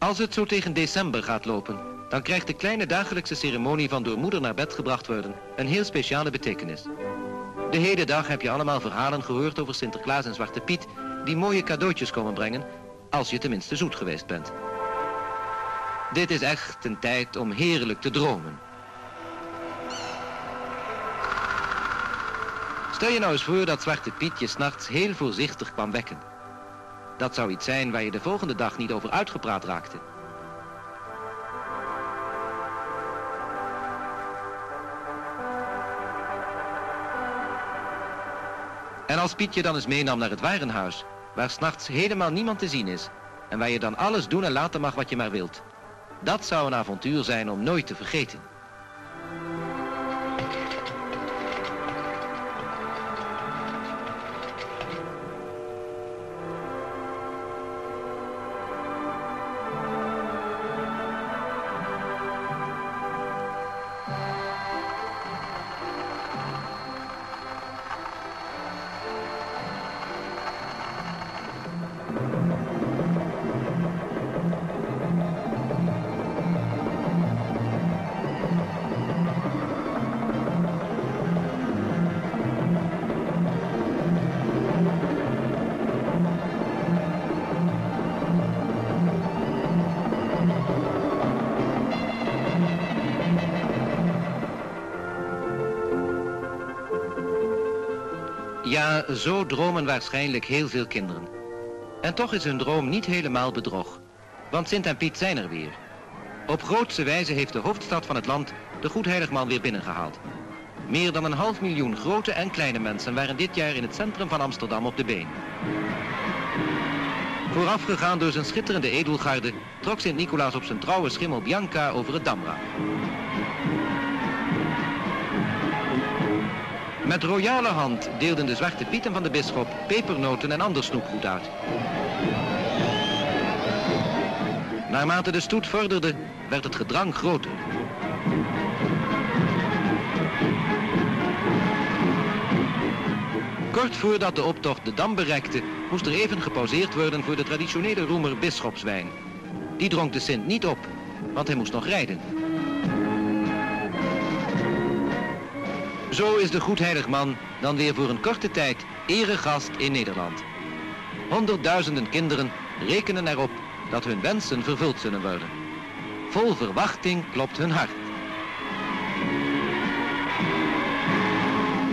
Als het zo tegen december gaat lopen, dan krijgt de kleine dagelijkse ceremonie van door moeder naar bed gebracht worden een heel speciale betekenis. De hele dag heb je allemaal verhalen gehoord over Sinterklaas en Zwarte Piet die mooie cadeautjes komen brengen, als je tenminste zoet geweest bent. Dit is echt een tijd om heerlijk te dromen. Stel je nou eens voor dat Zwarte Piet je 's nachts heel voorzichtig kwam wekken. Dat zou iets zijn waar je de volgende dag niet over uitgepraat raakte. En als Piet je dan eens meenam naar het warenhuis, waar 's nachts helemaal niemand te zien is en waar je dan alles doen en laten mag wat je maar wilt. Dat zou een avontuur zijn om nooit te vergeten. Ja, zo dromen waarschijnlijk heel veel kinderen. En toch is hun droom niet helemaal bedrog. Want Sint en Piet zijn er weer. Op grootse wijze heeft de hoofdstad van het land de Goedheiligman weer binnengehaald. Meer dan 500.000 grote en kleine mensen waren dit jaar in het centrum van Amsterdam op de been. Voorafgegaan door zijn schitterende edelgarde trok Sint Nicolaas op zijn trouwe schimmel Bianca over het Damrak. Met royale hand deelden de Zwarte Pieten van de bisschop pepernoten en ander snoepgoed uit. Naarmate de stoet vorderde, werd het gedrang groter. Kort voordat de optocht de Dam bereikte, moest er even gepauzeerd worden voor de traditionele roemer bisschopswijn. Die dronk de Sint niet op, want hij moest nog rijden. Zo is de Goedheiligman dan weer voor een korte tijd eregast in Nederland. Honderdduizenden kinderen rekenen erop dat hun wensen vervuld zullen worden. Vol verwachting klopt hun hart.